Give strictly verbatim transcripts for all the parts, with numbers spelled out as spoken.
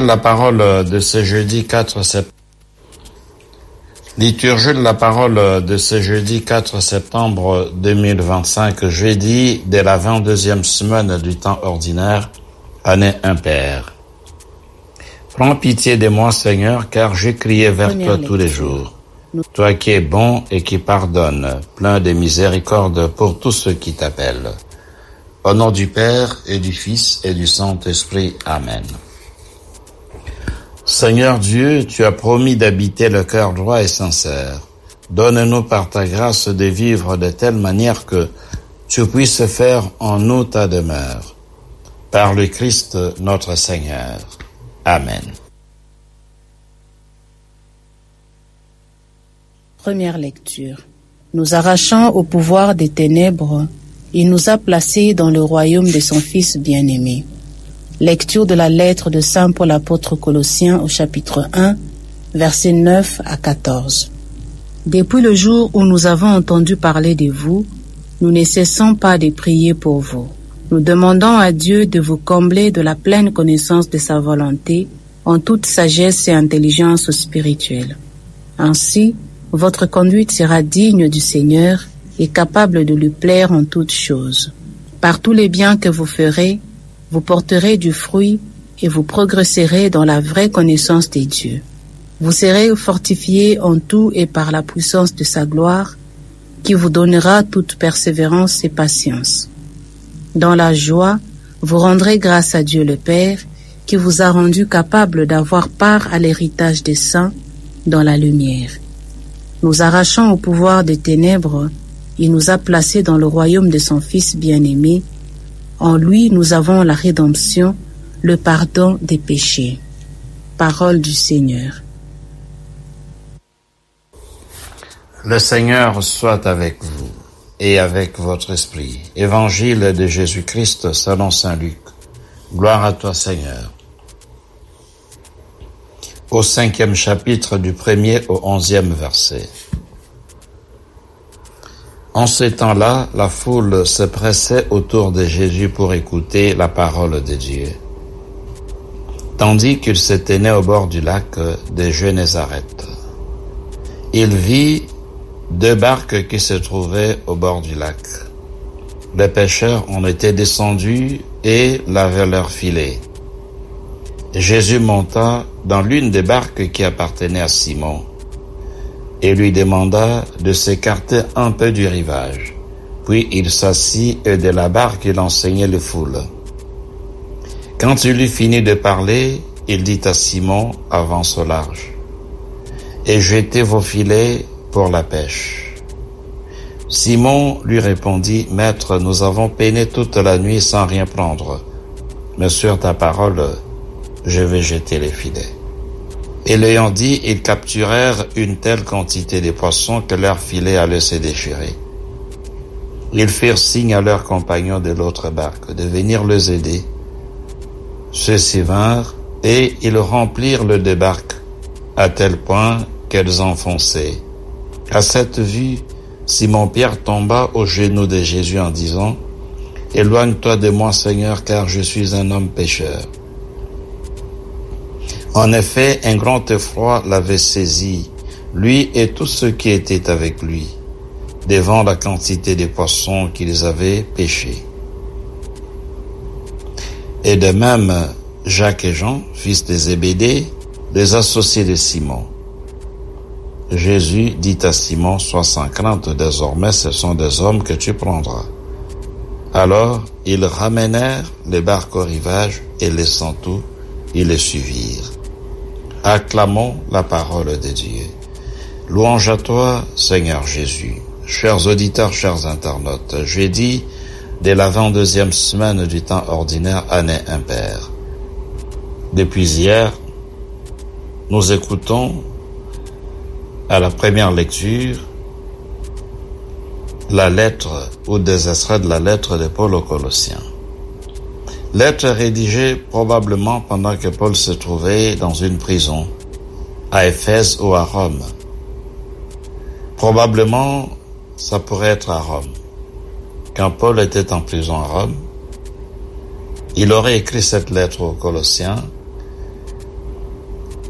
Liturgie de la parole de ce jeudi quatre septembre. Liturgie de la parole de ce jeudi quatre septembre deux mille vingt-cinq, jeudi de la vingt-deuxième semaine du temps ordinaire, année impaire. Prends pitié de moi, Seigneur, car j'ai crié vers Première toi lecture. tous les jours. Toi qui es bon et qui pardonne, plein de miséricorde pour tous ceux qui t'appellent. Au nom du Père et du Fils et du Saint-Esprit. Amen. Seigneur Dieu, tu as promis d'habiter le cœur droit et sincère. Donne-nous par ta grâce de vivre de telle manière que tu puisses faire en nous ta demeure. Par le Christ notre Seigneur. Amen. Première lecture. Nous arrachant au pouvoir des ténèbres, il nous a placés dans le royaume de son Fils bien-aimé. Lecture de la lettre de Saint Paul apôtre aux Colossiens au chapitre un, versets neuf à quatorze. Depuis le jour où nous avons entendu parler de vous, nous ne cessons pas de prier pour vous. Nous demandons à Dieu de vous combler de la pleine connaissance de sa volonté en toute sagesse et intelligence spirituelle. Ainsi, votre conduite sera digne du Seigneur et capable de lui plaire en toutes choses. Par tous les biens que vous ferez, vous porterez du fruit et vous progresserez dans la vraie connaissance de Dieu. Vous serez fortifiés en tout et par la puissance de sa gloire, qui vous donnera toute persévérance et patience. Dans la joie, vous rendrez grâce à Dieu le Père, qui vous a rendu capable d'avoir part à l'héritage des saints dans la lumière. Nous arrachant au pouvoir des ténèbres, il nous a placés dans le royaume de son Fils bien-aimé. En lui, nous avons la rédemption, le pardon des péchés. Parole du Seigneur. Le Seigneur soit avec vous et avec votre esprit. Évangile de Jésus-Christ selon saint Luc. Gloire à toi, Seigneur. Au cinquième chapitre du premier au onzième verset. En ces temps-là, la foule se pressait autour de Jésus pour écouter la parole de Dieu, tandis qu'il se tenait au bord du lac de Génézareth. Il vit deux barques qui se trouvaient au bord du lac. Les pêcheurs en étaient descendus et lavaient leurs filets. Jésus monta dans l'une des barques qui appartenait à Simon et lui demanda de s'écarter un peu du rivage. Puis il s'assit et de la barque il enseignait les foules. Quand il eut fini de parler, il dit à Simon, avance au large, et jetez vos filets pour la pêche. Simon lui répondit, Maître, nous avons peiné toute la nuit sans rien prendre, mais sur ta parole, je vais jeter les filets. Et l'ayant dit, ils capturèrent une telle quantité de poissons que leurs filets allaient se déchirer. Ils firent signe à leurs compagnons de l'autre barque de venir les aider. Ceux-ci vinrent, et ils remplirent le deux barques, à tel point qu'elles enfonçaient. À cette vue, Simon-Pierre tomba aux genoux de Jésus en disant, « Éloigne-toi de moi, Seigneur, car je suis un homme pécheur. » En effet, un grand effroi l'avait saisi, lui et tous ceux qui étaient avec lui, devant la quantité de poissons qu'ils avaient pêchés. Et de même, Jacques et Jean, fils de Zébédée, les associés de Simon. Jésus dit à Simon, « Sois sans crainte, désormais ce sont des hommes que tu prendras. » Alors, ils ramenèrent les barques au rivage et laissant tout, ils les suivirent. Acclamons la parole de Dieu. Louange à toi, Seigneur Jésus. Chers auditeurs, chers internautes, jeudi de la vingt-deuxième semaine du temps ordinaire, année impaire. Depuis hier, nous écoutons à la première lecture la lettre ou des extraits de la lettre de Paul aux Colossiens. Lettre rédigée probablement pendant que Paul se trouvait dans une prison, à Éphèse ou à Rome. Probablement, ça pourrait être à Rome. Quand Paul était en prison à Rome, il aurait écrit cette lettre aux Colossiens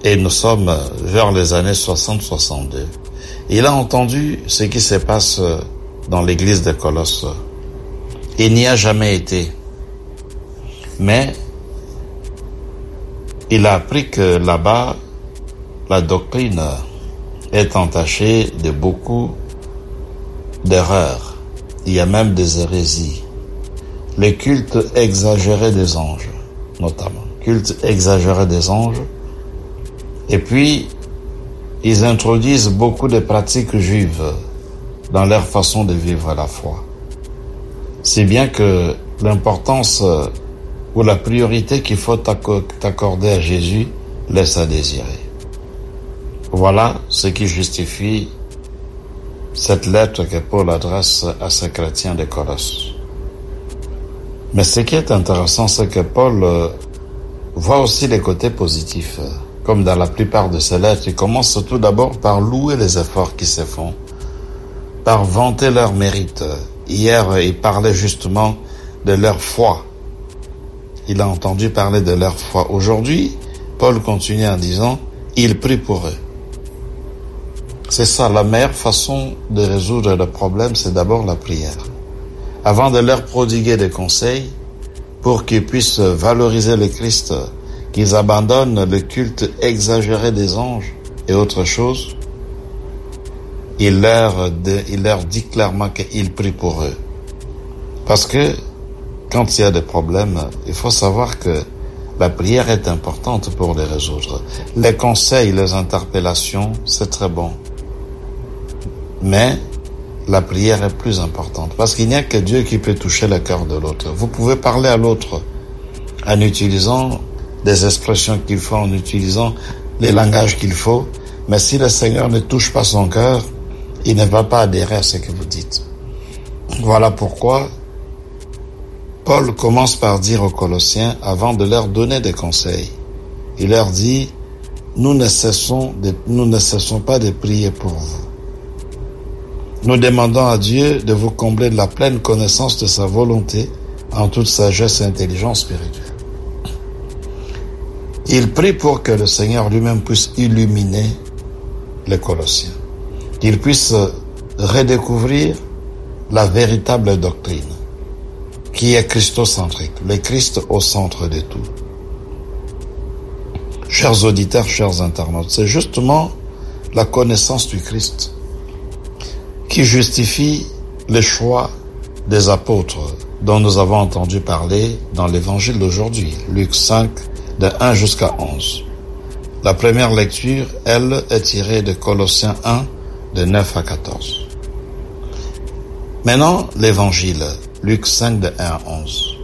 Et nous sommes vers les années soixante soixante-deux. Il a entendu ce qui se passe dans l'église de Colosse. Il n'y a jamais été. Mais il a appris que là-bas, la doctrine est entachée de beaucoup d'erreurs. Il y a même des hérésies. Le culte exagéré des anges, notamment. Culte exagéré des anges. Et puis, ils introduisent beaucoup de pratiques juives dans leur façon de vivre la foi. C'est bien que l'importance ou la priorité qu'il faut accorder à Jésus laisse à désirer. Voilà ce qui justifie cette lettre que Paul adresse à ces chrétiens de Colosse. Mais ce qui est intéressant, c'est que Paul voit aussi les côtés positifs. Comme dans la plupart de ses lettres, il commence tout d'abord par louer les efforts qui se font, par vanter leur mérite. Hier, il parlait justement de leur foi. Il a entendu parler de leur foi. Aujourd'hui, Paul continue en disant, il prie pour eux. C'est ça, la meilleure façon de résoudre le problème, c'est d'abord la prière. Avant de leur prodiguer des conseils, pour qu'ils puissent valoriser le Christ, qu'ils abandonnent le culte exagéré des anges et autre chose, il leur, de, il leur dit clairement qu'il prie pour eux. Parce que quand il y a des problèmes, il faut savoir que la prière est importante pour les résoudre. Les conseils, les interpellations, c'est très bon. Mais la prière est plus importante parce qu'il n'y a que Dieu qui peut toucher le cœur de l'autre. Vous pouvez parler à l'autre en utilisant des expressions qu'il faut, en utilisant les langages qu'il faut, mais si le Seigneur ne touche pas son cœur, il ne va pas adhérer à ce que vous dites. Voilà pourquoi Paul commence par dire aux Colossiens, avant de leur donner des conseils, il leur dit, nous ne cessons de, nous ne cessons pas de prier pour vous. Nous demandons à Dieu de vous combler de la pleine connaissance de sa volonté en toute sagesse et intelligence spirituelle. Il prie pour que le Seigneur lui-même puisse illuminer les Colossiens, qu'il puisse redécouvrir la véritable doctrine, qui est christocentrique, le Christ au centre de tout. Chers auditeurs, chers internautes, c'est justement la connaissance du Christ qui justifie le choix des apôtres dont nous avons entendu parler dans l'évangile d'aujourd'hui, Luc cinq, de un jusqu'à onze. La première lecture, elle, est tirée de Colossiens un, de neuf à quatorze. Maintenant, l'évangile, Luc cinq, de un à onze.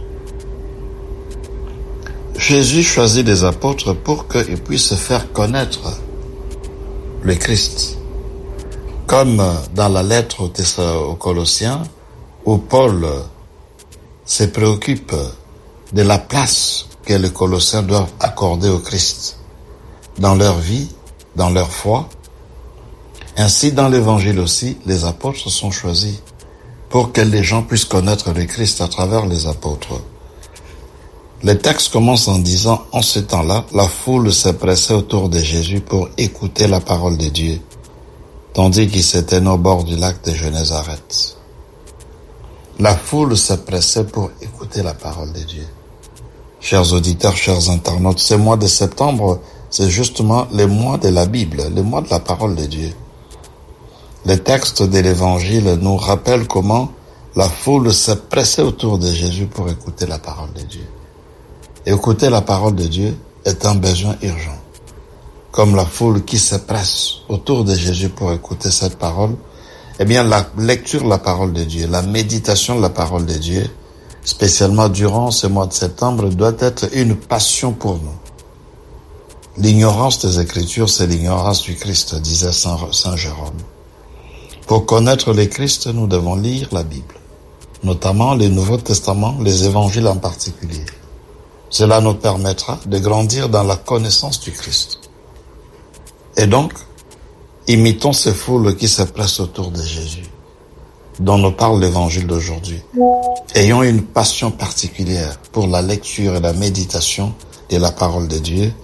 Jésus choisit des apôtres pour qu'ils puissent faire connaître le Christ. Comme dans la lettre aux Colossiens, où Paul se préoccupe de la place que les Colossiens doivent accorder au Christ dans leur vie, dans leur foi. Ainsi, dans l'Évangile aussi, les apôtres sont choisis pour que les gens puissent connaître le Christ à travers les apôtres. Le texte commence en disant, en ce temps-là, la foule s'est pressée autour de Jésus pour écouter la parole de Dieu, tandis qu'il s'était au bord du lac de Génézareth. La foule s'est pressée pour écouter la parole de Dieu. Chers auditeurs, chers internautes, ce mois de septembre, c'est justement le mois de la Bible, le mois de la parole de Dieu. Le texte de l'Évangile nous rappelle comment la foule s'est pressée autour de Jésus pour écouter la parole de Dieu. Écouter la parole de Dieu est un besoin urgent. Comme la foule qui se presse autour de Jésus pour écouter cette parole, eh bien la lecture de la parole de Dieu, la méditation de la parole de Dieu, spécialement durant ce mois de septembre, doit être une passion pour nous. L'ignorance des Écritures, c'est l'ignorance du Christ, disait Saint, Saint Jérôme. Pour connaître le Christ, nous devons lire la Bible, notamment le Nouveau Testament, les évangiles en particulier. Cela nous permettra de grandir dans la connaissance du Christ. Et donc, imitons ces foules qui se pressent autour de Jésus, dont nous parle l'évangile d'aujourd'hui. Ayons une passion particulière pour la lecture et la méditation de la parole de Dieu,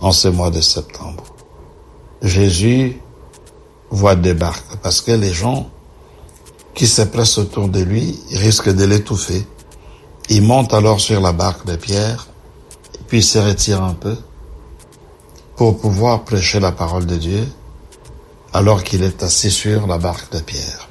en ce mois de septembre. Jésus voit des barques parce que les gens qui se pressent autour de lui risquent de l'étouffer. Il monte alors sur la barque de Pierre, puis se retire un peu pour pouvoir prêcher la parole de Dieu alors qu'il est assis sur la barque de Pierre.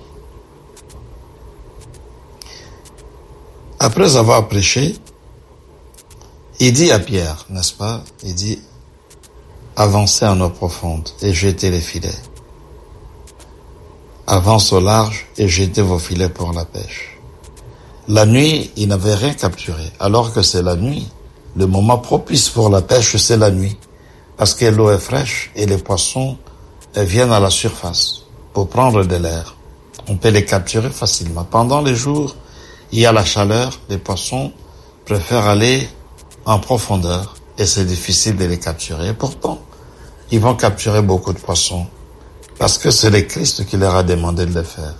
Après avoir prêché, il dit à Pierre, n'est-ce pas, il dit, avancez en eau profonde et jetez les filets. Avance au large et jetez vos filets pour la pêche. La nuit, il n'avait rien capturé, alors que c'est la nuit. Le moment propice pour la pêche, c'est la nuit, parce que l'eau est fraîche et les poissons viennent à la surface pour prendre de l'air. On peut les capturer facilement. Pendant les jours, il y a la chaleur, les poissons préfèrent aller en profondeur et c'est difficile de les capturer. Et pourtant, ils vont capturer beaucoup de poissons parce que c'est le Christ qui leur a demandé de le faire.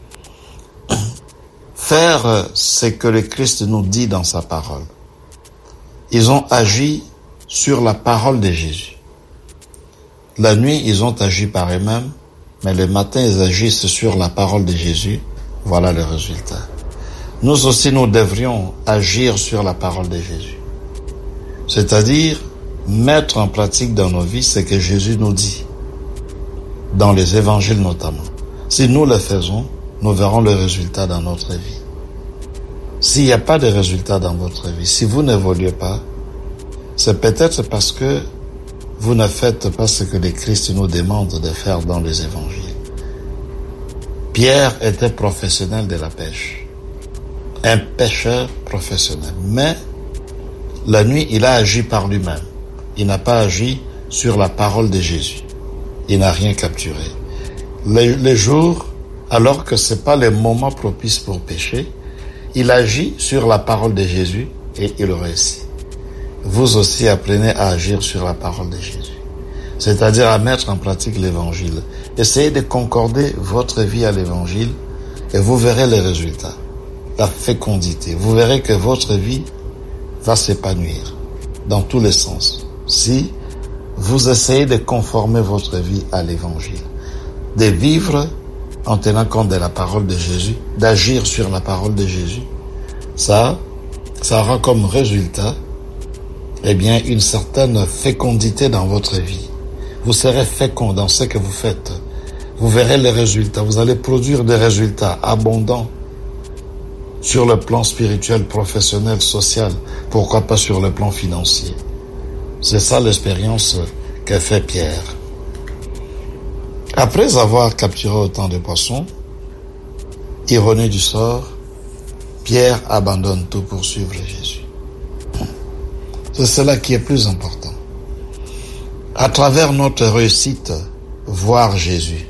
Faire ce que le Christ nous dit dans sa parole. Ils ont agi sur la parole de Jésus. La nuit, ils ont agi par eux-mêmes, mais le matin, ils agissent sur la parole de Jésus. Voilà le résultat. Nous aussi, nous devrions agir sur la parole de Jésus. C'est-à-dire, mettre en pratique dans nos vies ce que Jésus nous dit, dans les évangiles notamment. Si nous le faisons, nous verrons le résultat dans notre vie. S'il n'y a pas de résultat dans votre vie, si vous n'évoluez pas, c'est peut-être parce que vous ne faites pas ce que le Christ nous demande de faire dans les évangiles. Pierre était professionnel de la pêche, un pêcheur professionnel. Mais la nuit, il a agi par lui-même. Il n'a pas agi sur la parole de Jésus. Il n'a rien capturé. Les, les jours, alors que ce n'est pas le moment propice pour pêcher, il agit sur la parole de Jésus et il réussit. Vous aussi apprenez à agir sur la parole de Jésus, c'est-à-dire à mettre en pratique l'évangile. Essayez de concorder votre vie à l'évangile et vous verrez les résultats, la fécondité. Vous verrez que votre vie va s'épanouir dans tous les sens si vous essayez de conformer votre vie à l'évangile, de vivre en tenant compte de la parole de Jésus, d'agir sur la parole de Jésus. Ça, ça aura comme résultat eh bien, une certaine fécondité dans votre vie. Vous serez fécond dans ce que vous faites. Vous verrez les résultats. Vous allez produire des résultats abondants sur le plan spirituel, professionnel, social, pourquoi pas sur le plan financier. C'est ça l'expérience qu'a fait Pierre. Après avoir capturé autant de poissons, ironie du sort, Pierre abandonne tout pour suivre Jésus. C'est cela qui est plus important. À travers notre réussite, voir Jésus,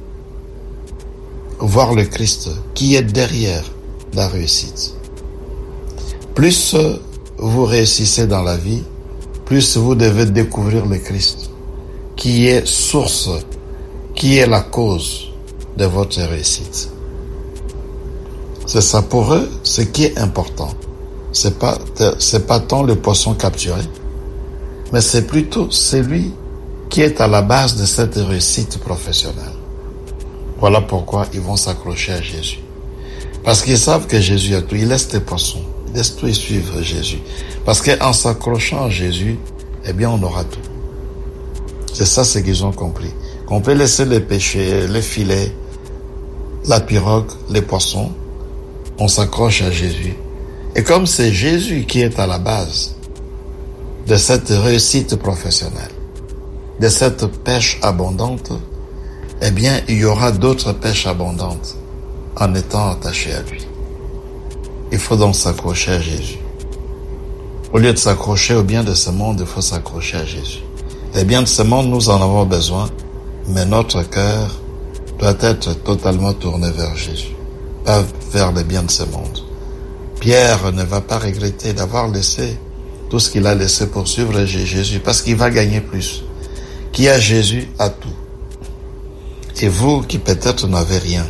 voir le Christ qui est derrière la réussite. Plus vous réussissez dans la vie, plus vous devez découvrir le Christ, qui est source, qui est la cause de votre réussite. C'est ça pour eux, ce qui est important. C'est pas, c'est pas tant le poisson capturé, mais c'est plutôt celui qui est à la base de cette réussite professionnelle. Voilà pourquoi ils vont s'accrocher à Jésus. Parce qu'ils savent que Jésus a tout. Ils laissent les poissons, ils laissent tout et suivre Jésus. Parce qu'en s'accrochant à Jésus, eh bien, on aura tout. C'est ça ce qu'ils ont compris. Qu'on peut laisser les pêchers, les filets, la pirogue, les poissons, on s'accroche à Jésus. Et comme c'est Jésus qui est à la base de cette réussite professionnelle, de cette pêche abondante, eh bien, il y aura d'autres pêches abondantes en étant attachés à lui. Il faut donc s'accrocher à Jésus. Au lieu de s'accrocher au bien de ce monde, il faut s'accrocher à Jésus. Les biens de ce monde, nous en avons besoin, mais notre cœur doit être totalement tourné vers Jésus, pas vers les biens de ce monde. Pierre ne va pas regretter d'avoir laissé tout ce qu'il a laissé pour suivre Jésus, parce qu'il va gagner plus. Qui a Jésus a tout. Et vous qui peut-être n'avez rien,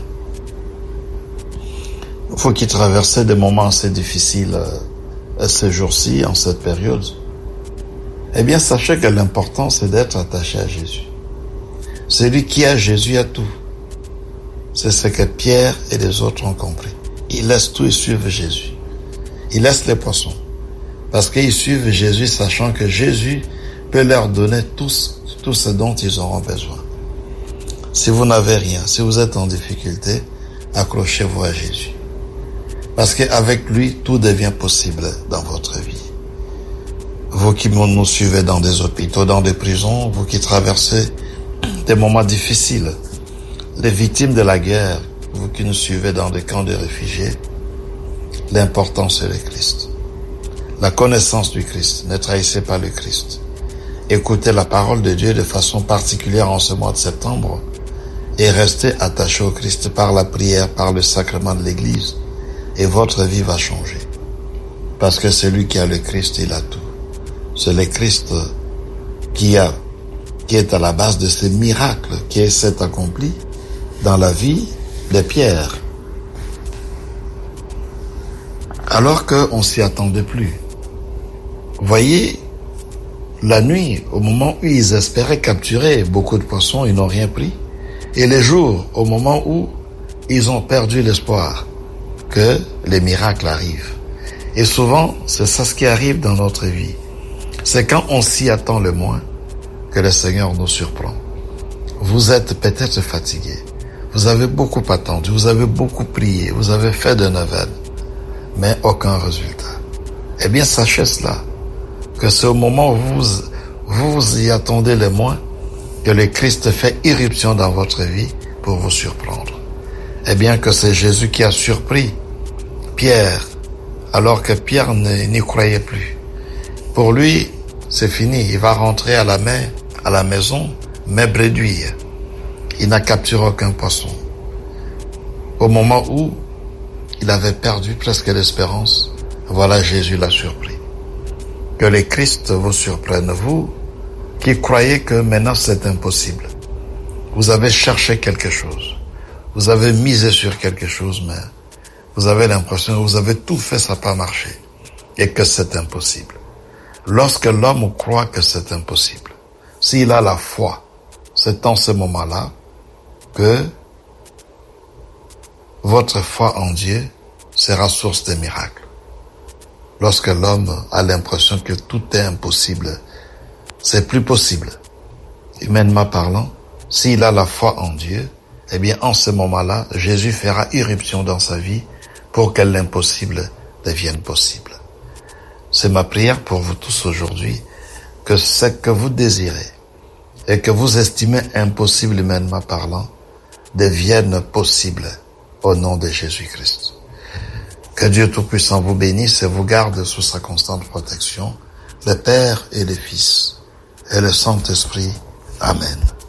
vous qui traversez des moments assez difficiles euh, ces jours-ci, en cette période, Eh bien, sachez que l'important, c'est d'être attaché à Jésus. Celui qui a Jésus a tout. C'est ce que Pierre et les autres ont compris. Ils laissent tout et suivent Jésus. Ils laissent les poissons. Parce qu'ils suivent Jésus, sachant que Jésus peut leur donner tout, tout ce dont ils auront besoin. Si vous n'avez rien, si vous êtes en difficulté, accrochez-vous à Jésus. Parce qu'avec lui, tout devient possible dans votre vie. Vous qui nous suivez dans des hôpitaux, dans des prisons, vous qui traversez des moments difficiles, les victimes de la guerre, vous qui nous suivez dans des camps de réfugiés, l'important c'est le Christ. La connaissance du Christ, ne trahissez pas le Christ. Écoutez la parole de Dieu de façon particulière en ce mois de septembre et restez attaché au Christ par la prière, par le sacrement de l'Église et votre vie va changer. Parce que celui qui a le Christ, il a tout. C'est le Christ qui a, qui est à la base de ces miracles qui s'est accompli dans la vie de Pierre. Alors qu'on s'y attendait plus. Voyez, la nuit, au moment où ils espéraient capturer beaucoup de poissons, ils n'ont rien pris. Et les jours, au moment où ils ont perdu l'espoir que les miracles arrivent. Et souvent, c'est ça ce qui arrive dans notre vie. C'est quand on s'y attend le moins que le Seigneur nous surprend. Vous êtes peut-être fatigué. Vous avez beaucoup attendu, vous avez beaucoup prié, vous avez fait de neuvaines, mais aucun résultat. Eh bien, sachez cela, que c'est au moment où vous vous, vous y attendez le moins que le Christ fait irruption dans votre vie pour vous surprendre. Eh bien, que c'est Jésus qui a surpris Pierre, alors que Pierre n'y croyait plus. Pour lui, c'est fini, il va rentrer à la main, à la maison, mais bredouille. Il n'a capturé aucun poisson. Au moment où il avait perdu presque l'espérance, voilà Jésus l'a surpris. Que le Christ vous surprenne, vous qui croyez que maintenant c'est impossible. Vous avez cherché quelque chose. Vous avez misé sur quelque chose, mais vous avez l'impression que vous avez tout fait, ça n'a pas marché. Et que c'est impossible. Lorsque l'homme croit que c'est impossible, s'il a la foi, c'est en ce moment-là que votre foi en Dieu sera source de miracles. Lorsque l'homme a l'impression que tout est impossible, c'est plus possible. Humainement parlant, s'il a la foi en Dieu, eh bien en ce moment-là, Jésus fera irruption dans sa vie pour que l'impossible devienne possible. C'est ma prière pour vous tous aujourd'hui, que ce que vous désirez et que vous estimez impossible humainement parlant, devienne possible au nom de Jésus-Christ. Que Dieu Tout-Puissant vous bénisse et vous garde sous sa constante protection, le Père et le Fils et le Saint-Esprit. Amen.